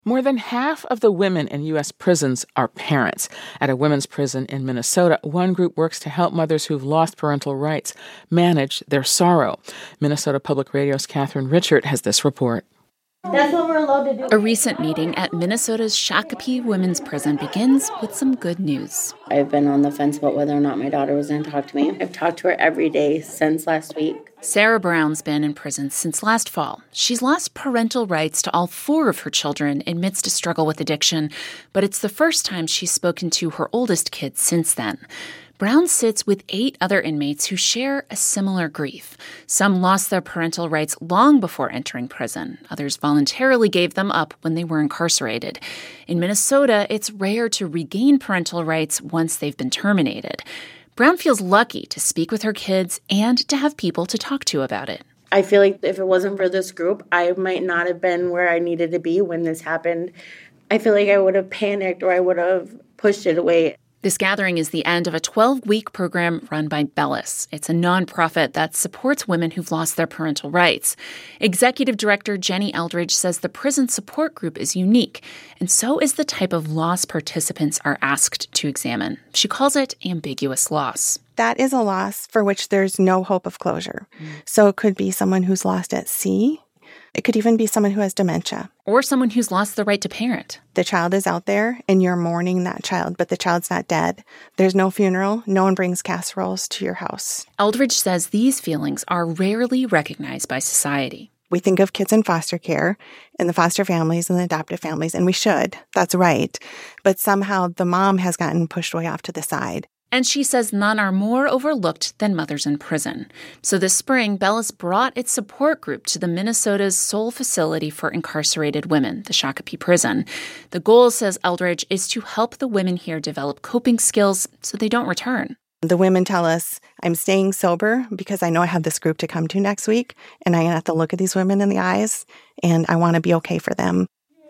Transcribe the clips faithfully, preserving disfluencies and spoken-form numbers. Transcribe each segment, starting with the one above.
More than half of the women in U S prisons are parents. At a women's prison in Minnesota, one group works to help mothers who've lost parental rights manage their sorrow. Minnesota Public Radio's Catherine Richert has this report. That's what we're allowed to do. A recent meeting at Minnesota's Shakopee Women's Prison begins with some good news. I've been on the fence about whether or not my daughter was going to talk to me. I've talked to her every day since last week. Sarah Brown's been in prison since last fall. She's lost parental rights to all four of her children amidst a struggle with addiction, but it's the first time she's spoken to her oldest kid since then. Brown sits with eight other inmates who share a similar grief. Some lost their parental rights long before entering prison. Others voluntarily gave them up when they were incarcerated. In Minnesota, it's rare to regain parental rights once they've been terminated. Brown feels lucky to speak with her kids and to have people to talk to about it. I feel like if it wasn't for this group, I might not have been where I needed to be when this happened. I feel like I would have panicked or I would have pushed it away. This gathering is the end of a twelve-week program run by Bellis. It's a nonprofit that supports women who've lost their parental rights. Executive Director Jenny Eldridge says the prison support group is unique, and so is the type of loss participants are asked to examine. She calls it ambiguous loss. That is a loss for which there's no hope of closure. Mm. So it could be someone who's lost at sea. It could even be someone who has dementia. Or someone who's lost the right to parent. The child is out there and you're mourning that child, but the child's not dead. There's no funeral. No one brings casseroles to your house. Eldridge says these feelings are rarely recognized by society. We think of kids in foster care and the foster families and the adoptive families, and we should. That's right. But somehow the mom has gotten pushed way off to the side. And she says none are more overlooked than mothers in prison. So this spring, Bellis brought its support group to the Minnesota's sole facility for incarcerated women, the Shakopee Prison. The goal, says Eldridge, is to help the women here develop coping skills so they don't return. The women tell us, I'm staying sober because I know I have this group to come to next week, and I'm going to have to look at these women in the eyes, and I want to be okay for them.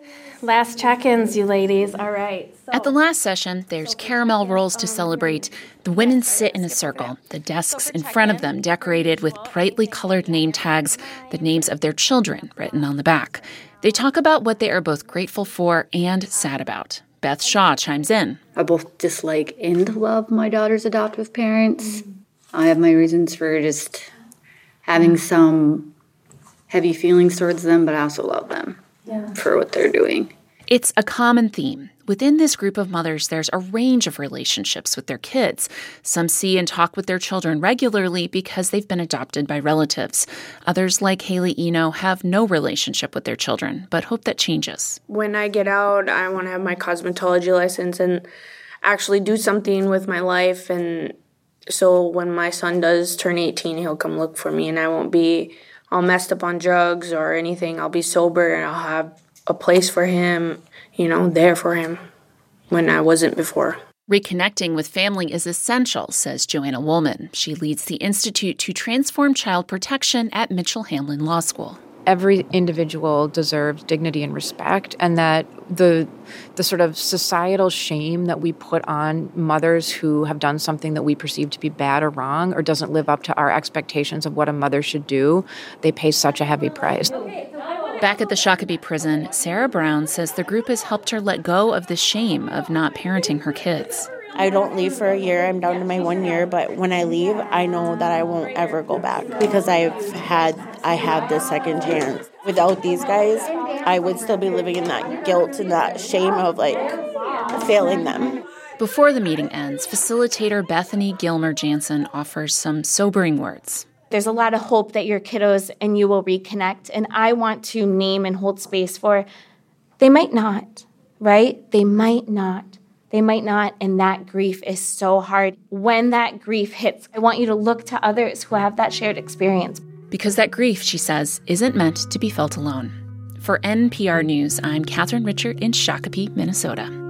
Last check-ins, you ladies. All right. So. At the last session, there's caramel rolls to celebrate. The women sit in a circle, the desks in front of them decorated with brightly colored name tags, the names of their children written on the back. They talk about what they are both grateful for and sad about. Beth Shaw chimes in. I both dislike and love my daughter's adoptive parents. I have my reasons for just having some heavy feelings towards them, but I also love them. Yeah. For what they're doing. It's a common theme. Within this group of mothers, there's a range of relationships with their kids. Some see and talk with their children regularly because they've been adopted by relatives. Others, like Haley Eno, have no relationship with their children, but hope that changes. When I get out, I want to have my cosmetology license and actually do something with my life. And so when my son does turn eighteen, he'll come look for me and I won't be all messed up on drugs or anything. I'll be sober and I'll have a place for him, you know, there for him when I wasn't before. Reconnecting with family is essential, says Joanna Woolman. She leads the Institute to Transform Child Protection at Mitchell Hamline Law School. Every individual deserves dignity and respect, and that the the sort of societal shame that we put on mothers who have done something that we perceive to be bad or wrong or doesn't live up to our expectations of what a mother should do, they pay such a heavy price. Back at the Shakopee prison, Sarah Brown says the group has helped her let go of the shame of not parenting her kids. I don't leave for a year. I'm down to my one year, but when I leave, I know that I won't ever go back because I've had, I have this second chance. Without these guys, I would still be living in that guilt and that shame of, like, failing them. Before the meeting ends, facilitator Bethany Gilmer-Jansen offers some sobering words. There's a lot of hope that your kiddos and you will reconnect, and I want to name and hold space for they might not, right? They might not. They might not, and that grief is so hard. When that grief hits, I want you to look to others who have that shared experience. Because that grief, she says, isn't meant to be felt alone. For N P R News, I'm Catherine Richert in Shakopee, Minnesota.